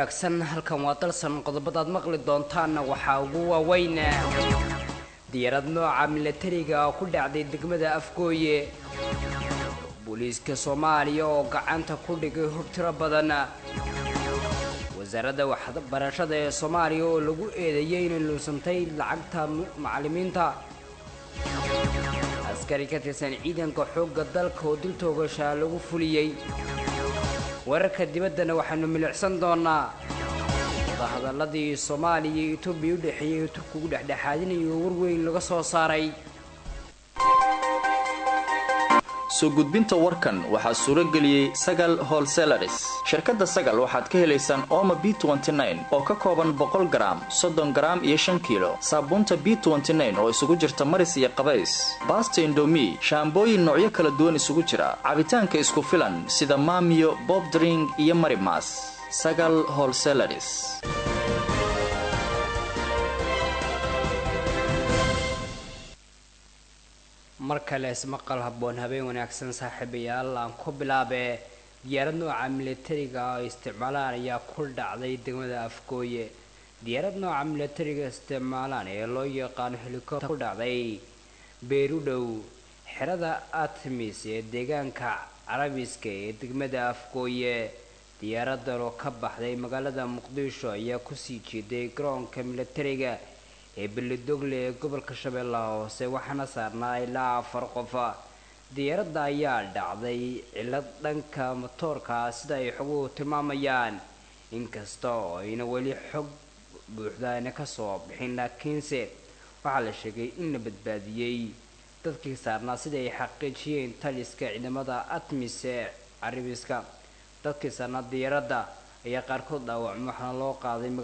wanaagsan halkan waa dalsan qodobadaad maqli doontaana waxaa ugu waaweyn diyaarad nooca militariga oo ku dhacday degmada Afgooye booliiska Soomaaliya oo gacanta ku dhigay hub tiro badan wasaaradda waxbarashada ee Soomaaliya oo lagu eedeeyay inay luusantay lacagta macallimiinta askari ka tirsan ciidanka xoogga dalka oo dil toogasho lagu fuliyay wararka dibaddana waxaanu milicsan doonaa hadalladii Soomaaliya iyo Itoobiya u dhaxeeyay Turkigu dhexdhexaadinayo warweyn laga soo saaray soo gudbinta warkan waxaa suuro geliyay Sagal Wholesalers shirkadda Sagal waxaad ka helaysaan Omo B29 oo ka kooban 100 gram 30 gram iyo 5 kilo saabuunta B29 oo isugu jirta maris iyo qabays basta indomie shaambooyin noocyo kala duwan isugu jira cabitaanka isku filan sida Mamiyo Bob Drink iyo Marimas Sagal Wholesalers markale ismaqal haboon habeen wanaagsan saaxiibayaal aan ku bilaabay diyaarad nooca militariga oo isticmaalaan ayaa ku dhacday degmada Afgooye diyaarad nooca militariga isticmaalaan ee loo yaqaan helicopter ku dhacday Beerudow xerada Artemis ee deegaanka Carabiska ee degmada Afgooye diyaaradan oo ka baxday magaalada Muqdisho ayaa ku sii jeeday garoonka militariga ee Beledoogle ee gobolka Shabeellaha Hoose waxaana saarnaa ilaa 4 qof diyaaradda ayaa dhacday cilad dhanka matoorka sida ay xoguhu tilmaamayaan inkasta oo ayna weli xog buuxda ka soo bixin laakiinse waxaa la sheegay in la badbaadiyay dadkii saarnaa sida ay xaqiijiyeen taliska ciidamada Artemis ee Carabiska dadkii saarnaa diyaaradda ayaa qaarkood dhaawacmay waxaana loo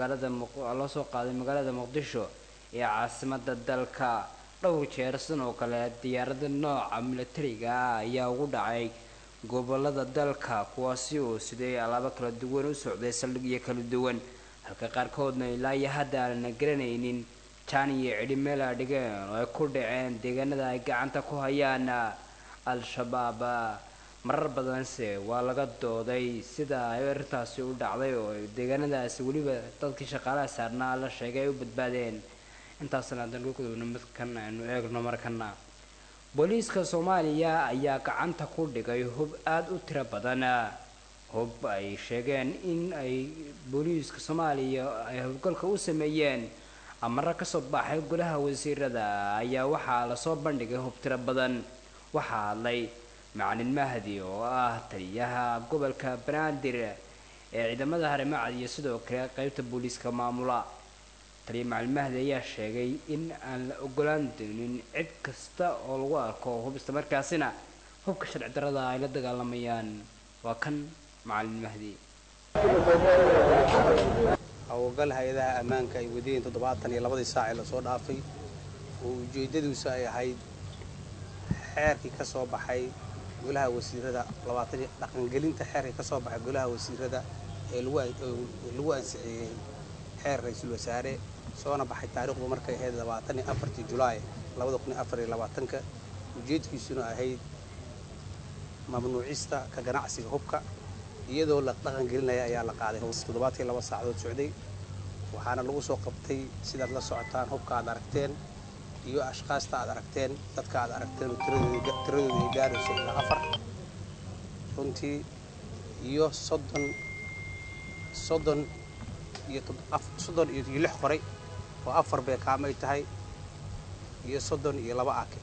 soo qaaday magaalada Muqdisho ee caasimada dalka dhowr jeer sidoo kale diyaarada nooca militariga ayaa ugu dhacay gobolada dalka kuwaasi oo sidee alaabo kala duwan u socday saldhigyo kala duwan halka qaarkoodna ilaa iyo hadda aan garanaynin tan iyo cidhimeel dhigeen oo ay ku dhaceen deegaanada ay gacanta ku hayaan al-shabaab marar badanse waa laga dooday sida ay arrintaasi u dhacday oo deegaanadaasi waliba dadkii shaqaalaha saarnaa la sheegay u badbaadeen intaasna dalku ku midkan aanu eegno markana booliiska Soomaaliya ayaa gacanta ku dhigay hub aad u tiro badan hub ay sheegeen in ay booliiska Soomaaliya ay howlgalka u sameeyeen amara ka soo baxay golaha wasiirada ayaa waxaa la soo bandhigay hub tiro badan waxaa hadlay Macalin Mahdi oo ah taliyaha gobolka Banaadir ee ciidamada hareemacad iyo sidoo kale qaybta booliiska maamula Macalin Mahdi ayaa sheegay in aan la ogolaan doonin cid kasta oo lagu arko hub isla markaasina hubka sharci darrada ay la dagaalamayaan waa kan Macalin Mahdi hawlgal hay'adaha ammaanka ay wadeen 72 saac la soo dhaafay oo ujeedadiisu ay ahayd xeerkii ka soo baxay golaha wasiirada 20 dhaqangelinta xeerkii ka soo baxay golaha wasiirada ee lagu ansixiyay xeer ra'iisul wasaare soona baxay taariikhdu markay ahayd 24 July 2024 ujeedkiisuna ahayd mamnuucista ka ganacsiga hubka iyadoo la dhaqan gelinaya ayaa la qaaday 72 saacadood socday waxaana lagu soo qabtay sidaad la socotaan hubka aad aragteen iyo ashqaasta aad aragteen dadka aad aragteen tiradooda gaarayso ilaa 4 runtii iyo 30 iyo 6 qoray oo 4 beekaamay tahay iyo 32 aake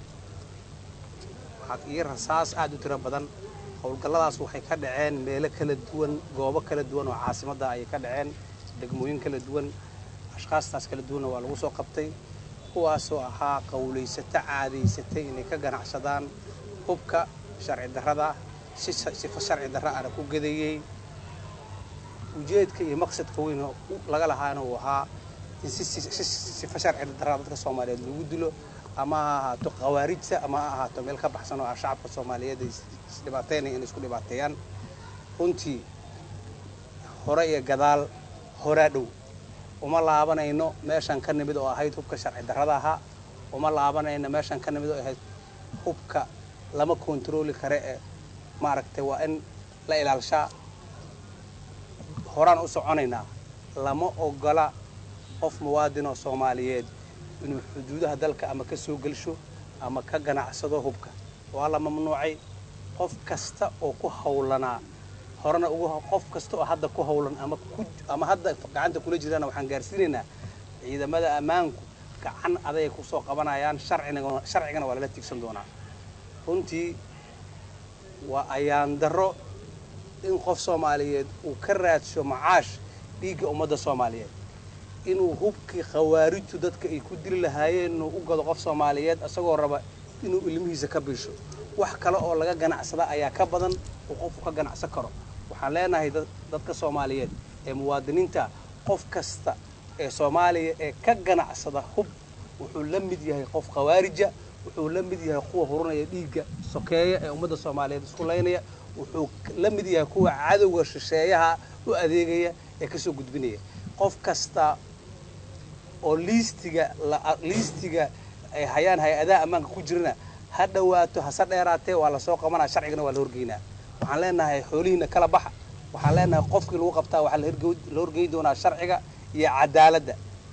waxa iyo rasaas aad u tiro badan howlgalladaas waxay ka dhaceen meelo kala duwan goobo kala duwan oo caasimadda ay ka dhaceen degmooyin kala duwan ashqaastaas kala duwan waa lagu soo qabtay kuwaasoo ahaa qowleysata caadaysatay inay ka ganacsadaan hubka sharci darrada si sharci darra ah ku gadeeyay ujeedka iyo maqsadka weyn laga lahaana uu ahaa in si sharci darra dadka Soomaaliyeed lagu dilo ama ahaato qawaarijta ama ahaato meel ka baxsan oo shacabka Soomaaliyeed isdhibaateynay in isku dhibaateeyaan runtii hore iyo gadaal hore dhow uma laabanayno meeshan ka nimid oo ahayd hubka sharci darrada ah uma laabanayno meeshan ka nimid oo ahayd hubka lama control kare ee maaragtay waa in la ilaalishaa horaan u soconaynaa lama ogola qof muwaadin oo Soomaaliyeed inuu xuduudaha dalka ama ka soo gelsho ama ka ganacsado hubka waa la mamnuucay qof kasta oo ku hawlanaa horena ugu qof kasta oo hadda ku hawlan ama hadda gacanta kula jirana waxaan gaarsiinaynaa ciidamada ammaanku gacan aday ku soo qabanayaan sharcigana waa la tigsan doonaa runtii waa ayaan daro in qof Soomaaliyeed uu ka raadsho macaash dhiigga ummadda Soomaaliyeed inuu hubkii khawaarijtu dadka ay ku dili lahaayeen inuu u gado qof Soomaaliyeed asagoo raba inuu ilmihiisa ka biisho wax kale oo laga ganacsada ayaa ka badan oo qofku ka ganacsan karo waxaan leenahay dadka Soomaaliyeed ee muwaadiniinta qof kasta ee Soomaaliya ee ka ganacsada hub wuxuu la mid yahay qof khawaarija wuxuu la mid yahay kuwa horanaya dhiigga sokeeya ee ummadda Soomaaliyeed isku leynaya wuxuu la mid yahay kuwa cadawga shisheeyaha u adeegaya ee ka soo gudbinaya qof kasta oo liistiga ay hayaan hay'adaha ammaanka ku jirna ha dhawaato hasa dheeraatee waa la soo qabanaa sharcigana waa la horgeynaa waxaan leenahay xoolihiina kala baxa waxaan leenahay qofkii lagu qabtaa waxaa la horgeyn doonaa sharciga iyo cadaaladda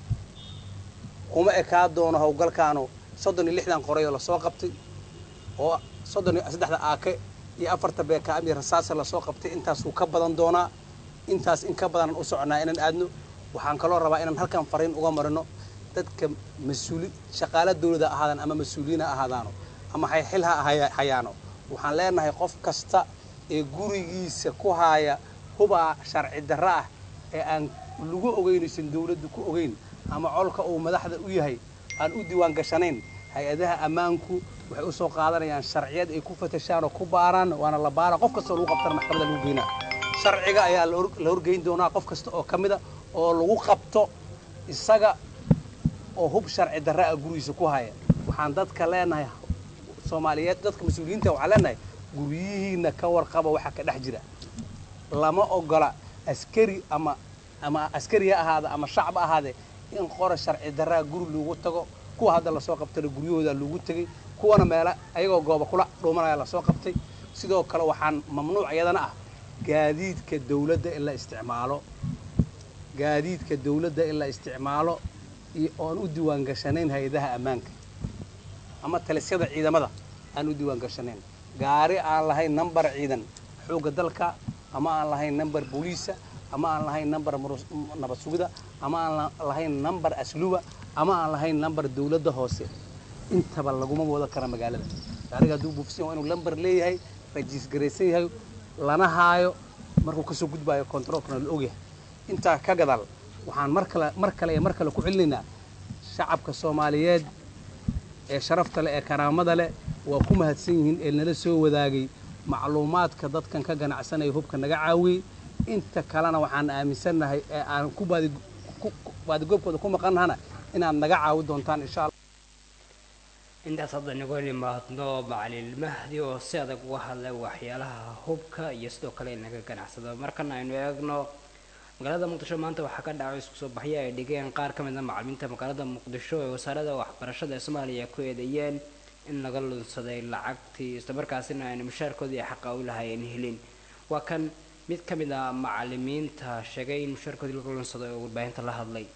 kuma ekaa doono howlgalkaanu 36 qoray oo la soo qabtay oo 33 aake iyo 4 beeka amni rasaas la soo qabtay intaas uu ka badan doonaa intaas in ka badan u soconaa inaan aadno waxaan kaloo rabaa inaan halkan fariin uga marino dadka mas'uuli shaqaale dawladda ahaadaan ama mas'uuliyiin ahaadaano ama xilha hayaano waxaan leenahay qof kasta ee gurigiisa ku haya huba sharci darro ah ee aan lagu ogeynaysan dawladdu ku ogeyn ama colka uu madaxda u yahay aan u diiwaan gashanayn hay'adaha ammaanku waxay u soo qaadanayaan sharciyad ay ku fatashaan oo ku baaraan waana la baara qof kasta oo lagu qabtana maxkamadda lagu geynaa sharciga ayaa la horgeyn doonaa qof kasta oo kamida oo lagu qabto isaga oo hub sharci darro ah gurigiisa ku haya waxaan dadka leenahay Soomaaliyeed dadka mas'uuliyiinta waxaan leenahay guriyihiina ka warqaba waxa ka dhex jira lama ogola askari ama askari ahaada ama shacab ahaade in qora sharci darro guri lagu tago kuwa hadda la soo qabtay guriyahooda lagu tagay kuwana meela ayagoo gooba kula dhuumanaya la soo qabtay sidoo kale waxaan mamnuuc iyadana ah gaadiidka dawladda in la isticmaalo iyo aan u diiwaan gashanayn hay'adaha ammaanka ama talisyada ciidamada aan u diiwaan gashanayn gaari aan lahayn number ciidan xooga dalka ama aan lahayn number booliisa ama aan lahayn number nabad sugida ama aan lahayn number asluuba ama aan lahayn number dawladda hoose intaba laguma wada kara magaalada gaariga hadduu buufsan inuu number leeyahay rajiis garaysan yahay lana haayo markuu ka soo gudbaayo controlkana la ogyahay intaa ka gadaal waxaan mar kale ku celinaynaa shacabka Soomaaliyeed ee sharafta leh ee karaamada leh waa ku mahadsan yihiin ee nala soo wadaagay macluumaadka dadkan ka ganacsanaya hubka naga caawiyay inta kalena waxaan aaminsanahay ee aan ku baadi goobkooda ku maqanahana inaan naga caawi doontaan insha Allah intaas hadda nagu limaadno macallin Mahdi oo si adag uga hadlay waxyaalaha hubka iyo sidoo kale naga ganacsado markan aynu eegno magaalada Muqdisho maanta waxa ka dhacay isku soo baxyo ay dhigeen qaar ka mid ah macallimiinta magaalada Muqdisho ee wasaaradda waxbarashada Soomaaliya ku eedeeyeen in laga lunsaday lacagtii isla markaasina ay mushaarkoodii xaq u lahaayeen helin waa kan mid ka mid ah macallimiinta sheegay in mushaarkoodii laga lunsaday oo warbaahinta la hadlay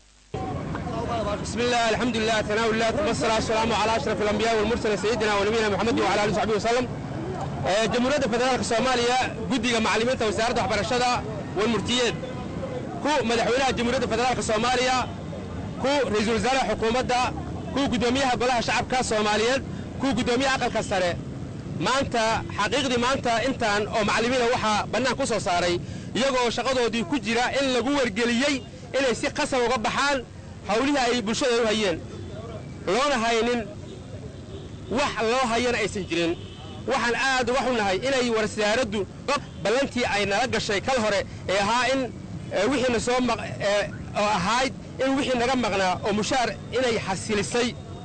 بسم الله الحمد لله ثناء الله والصلاة والسلام على أشرف الأنبياء والمرسلين سيدنا ونبينا محمد وعلى آله وصحبه وسلم جمهورية فدرالك الصومالية قدية معلمين وزارة waxbarashada والمرتيات كو مدحوينها جمهورية فدرالك الصومالية كو رئيس وزراء حكومة كو قدوميها قولها شعبك الصوماليين كو قدوميها عقل كسره ما أنت حقيقي ما أنت إنتان أو معلمين وحا بنان كوسو صاري يجو شقدودي كجرا إن لجو ورجليي إن يصير قسم وقبحان hawliha ay bulshada u hayeen loona haynin wax loo hayana aysan jirin waxaan aad wax u nahay inay warsaaraddu balantii ay nala gashay kal hore ee ahaa in wixii soo ahayd in wixii naga maqnaa oo mushaar inay xasilisay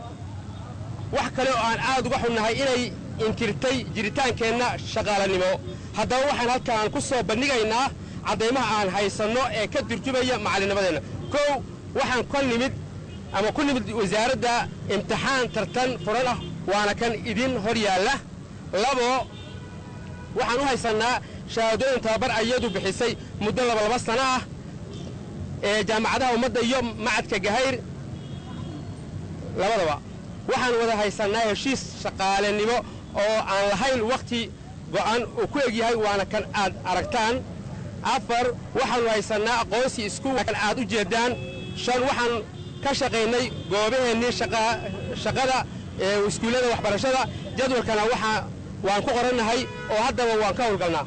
wax kale oo aan aad wax u nahay inay inkirtay jiritaankeenna shaqaalanimo haddaba waxaan halkaan ku soo bandhigaynaa cadeymaha aan haysanno ee ka turjumaya macallinimadeena kow waxaan ku nimid wasaaradda imtixaan tartan furan ah waana kan idin hor yaalla labo waxaan u haysannaa shahaadooyin tababar ayadu bixisay muddo laba sano ah ee jaamacadaha ummadda iyo macadka gahayr labadaba waxaan wada haysannaa heshiis shaqaalenimo oo aan lahayn wakhti go'an uu ku egyahay waana kan aad aragtaan 4 waxaannu haysannaa aqoonsi iskuulkan aad u jeeddaan 5 waxaan ka shaqaynay goobaheennii shaqada ee iskuullada waxbarashada jadwalkana waan ku qorannahay oo haddaba waan ka howlgalnaa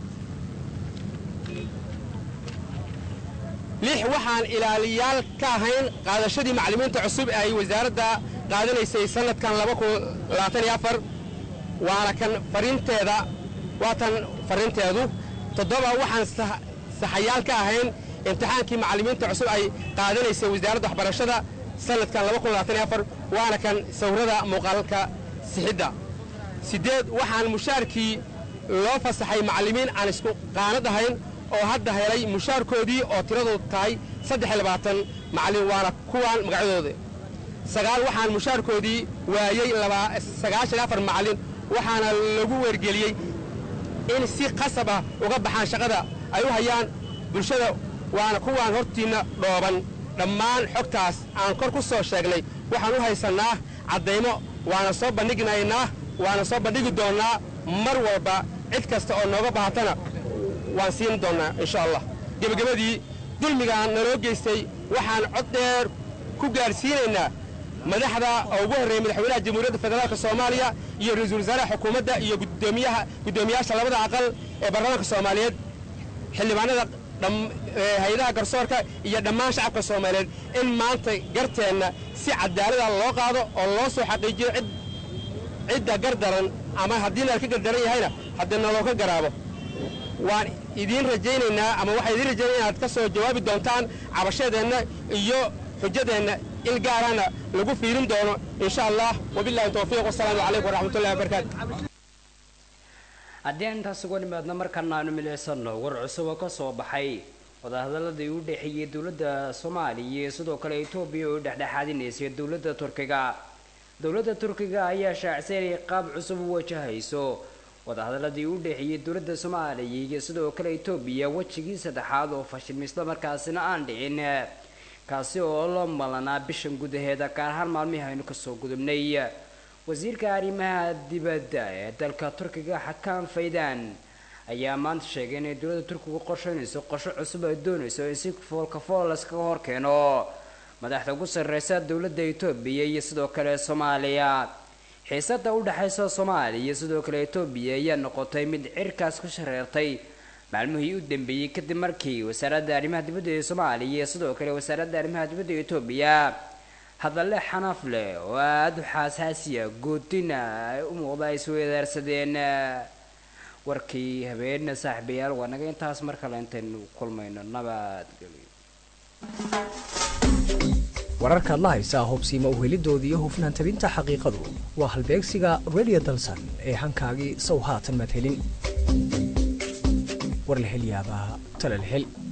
6 waxaan ilaaliyaal ka ahayn qaadashadii macallimiinta cusub ee ay wasaaradda qaadanaysay sanadkan 2024 waana kan fariinteedu 7 waxaan saxayaal ka ahayn imtixaankii macallimiinta cusub ay qaadanaysay wasaaradda waxbarashada sanadkan 2024 waana kan sawirada muuqaalka sixidda 8 waxaan mushaarkii loo fasaxay macallimiin aan isku qaanad ahayn oo hadda helay mushaarkoodii oo tiradoodu tahay 23 macallin waana kuwaan magacyadooda 9 waxaan mushaarkoodii waayey 94 macallin waxaana lagu weergeliyey in si qasab ah uga baxaan shaqada ay u hayaan bulshada waana kuwaan hortiinna dhooban dhammaan xogtaas aan kor ku soo sheegnay waxaan u haysannaa caddaymo waana soo bandhigi doonnaa mar walba cid kasta oo nooga baahatana waan siin doonnaa insha allah gebagabadii dulmigaan naloo geystay waxaan cod dheer ku gaadhsiinaynaa madaxda oo ugu horreeyay madaxweynaha jamhuuriyadda federaalka soomaaliya iyo ra-iisul wasaaraha xukuumadda iyo guddoomiyaasha labada aqal ee baarlamaanka soomaaliyeed xildhibaanada hay-adaha garsoorka iyo dhammaan shacabka soomaaliyeed in maanta garteenna si cadaalada loo qaado oo loo soo xaqiijiyo cidda gardaran ama haddii la ka gardaran yahayna haddii naloo ka garaabo waan idiin rajaynaynaa ama waxaan idiin rajaynaynaa inaad ka soo jawaabi doontaan cabashadeenna iyo xujadeenna il gaarana lagu fiirin doono insha allah wabillahi tawfiiq wassalaamu calaykum waraxmatullahi wabarakaatu haddii intaas uga nimaadna markaan aanu milicsano war cusub oo ka soo baxay wadahadaladii u dhexeeyay dowladda Soomaaliya iyo sidoo kale Itoobiya oo dhexdhexaadinaysay dowladda Turkiga ayaa shaacisay qaab cusub u wajahayso wadahadaladii u dhexeeyay dowladda Soomaaliya iyo sidoo kale Itoobiya wajigii saddexaad oo fashilmay markaasina aan dhicin kaasi oo loo malanaa bishan gudaheeda gaar ahaan maalmihii aynu ka soo gudubnay wasiirka arrimaha dibadda ee dalka Turkiga Hakan Fidan ayaa maanta sheegay in dowladda Turkiga qorsheynayso qorshe cusub ay doonayso in si fool iska hor keeno madaxda ugu sarreysa dowladda Itoobiya iyo sidoo kale Soomaaliya xiisadda u dhaxaysa Soomaaliya iyo sidoo kale Itoobiya ayaa noqotay mid cirkaas ku shareertay maalmihii u dambeeyay kadib markii wasaaradda arrimaha dibadda ee Soomaaliya iyo sidoo kale wasaaradda arrimaha dibadda ee Itoobiya hadallo xanaaf leh oo aad u xasaasiya goodina ay u muuqda isweedaarsadeen warkii habeen saaxiibayaal waa naga intaas mar kale intaanu kulmayno nabadgelyo wararka la haysa hubsiimo u helidoodii iyo hufnaan tabinta xaqiiqadu waa halbeegsiga Radio Dalsan ee hankaagii soo haatan mad helin war la heliyaaba tala la hel